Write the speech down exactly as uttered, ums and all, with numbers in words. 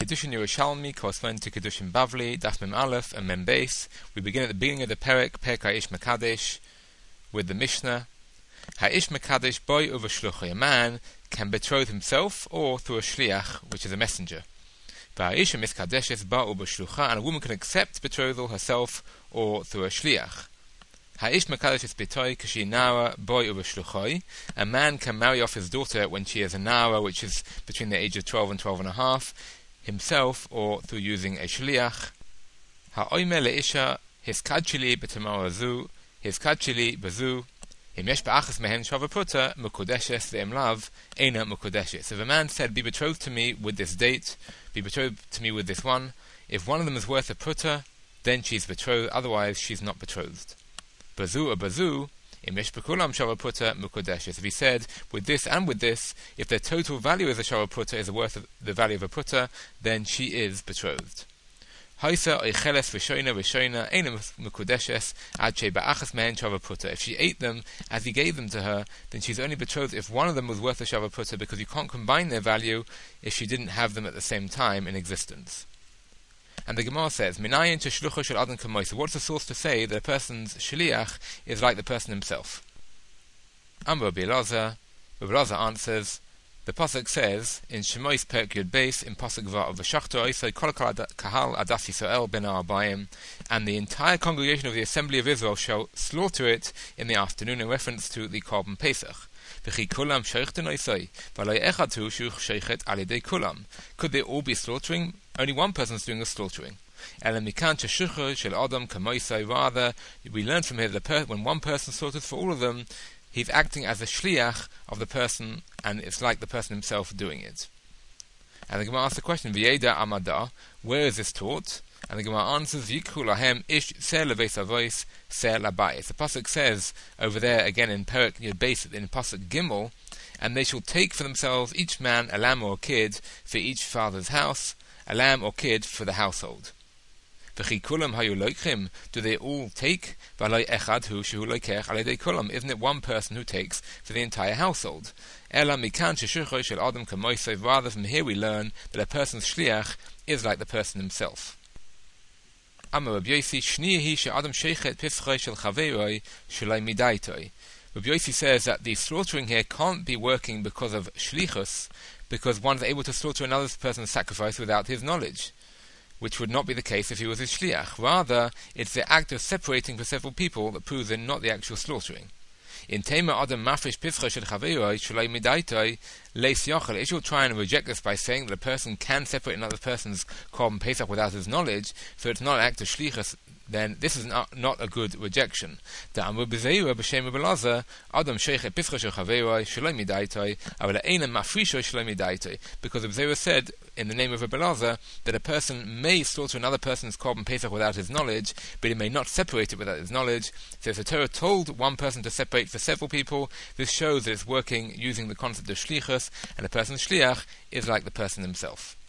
Kiddushin Yerushalmi corresponds to Kiddushin Bavli, Daf Mem Aleph and Mem Beis. We begin at the beginning of the Perek, Perek HaIsh Mekadesh, with the Mishnah. HaIsh Mekadesh boy over shluchai. A man can betroth himself or through a shliach, which is a messenger. VaHaIsha Miskadeshes ba over shlucha, and a woman can accept betrothal herself or through a shliach. HaIsh Mekadesh is betoy kashi nara boy over shluchai. A man can marry off his daughter when she is a nara, which is between the age of twelve and twelve and a half, himself or through using a shliach. Ha'oime leisha hiskadchili b'tamarazu hiskadchili bazu him yesh ba'achas mehen shavaputa mukudeshes ve'emlav eina mukudeshes. If a man said, be betrothed to me with this date, be betrothed to me with this one, if one of them is worth a puta, then she's betrothed, otherwise she's not betrothed. Bazu or bazu im yesh b'kulam shavaputa mukudeshes. If he said, with this and with this, if their total value as a shavaputa is worth of the value of a puta, then she is betrothed. Haisa oicheles v'shoina v'shoina eina mukudeshes ad she ba'achas mehen shavaputa. If she ate them as he gave them to her, then she's only betrothed if one of them was worth a shavaputa, because you can't combine their value if she didn't have them at the same time in existence. And the Gemara says, Minayin to shlucha shel adam kamoisa. What's the source to say that a person's shliach is like the person himself? Amar Rabbi Elazar. Rabbi Elazar answers, the pasuk says in Shemois Perek Yud Beis in pasuk Vav of V'shachto Oisei Kol Kahal Adas Yisrael Ben Arbayim, and the entire congregation of the assembly of Israel shall slaughter it in the afternoon, in reference to the Korban Pesach. V'chi kulam sheichten Oisei V'aloi echad hu shu sheichet al yedei kulam. Could they all be slaughtering? Only one person is doing the slaughtering. Elam mikan sheshucha shel adam kamoisei. Rather, we learn from here that per- when one person slaughters for all of them, he's acting as a shliach of the person, and it's like the person himself doing it. And the Gemara asks the question, V'yeda amada, where is this taught? And the Gemara answers, Yikhu lahem ish ser lebeis avois ser labayis. The pasuk says over there again in Perek Yud Beis in pasuk Gimel, and they shall take for themselves each man a lamb or a kid for each father's house, a lamb or kid for the household. V'chikulam hayu loichim, do they all take? V'aloi echad hu shehu loikech al yedei kulam. Isn't it one person who takes for the entire household? Ela mikan sheshucho shel adam kamoisei. Rather, from here we learn that a person's shliach is like the person himself. Amar Rabbi Yossi shniyahi she'adam sheichet pischoi shel chaveiroi shelai midaitoi. Rabbi Yossi says that the slaughtering here can't be working because of shlichus, because one is able to slaughter another person's sacrifice without his knowledge, which would not be the case if he was a shliach. Rather, it's the act of separating for several people that proves in not the actual slaughtering. In Tema Adam Mafresh Pischa Shel Chaveiroi Shalai Midaitoi Leis Yochel, if you'll try and reject this by saying that a person can separate another person's Korban Pesach without his knowledge, so it's not an act of shlichus, then this is not, not a good rejection. Because Rabbi Elazar said in the name of Rabbi Elazar that a person may slaughter another person's Korban Pesach without his knowledge, but he may not separate it without his knowledge. So if the Torah told one person to separate for several people, this shows that it's working using the concept of shlichus, and a person's shliach is like the person himself.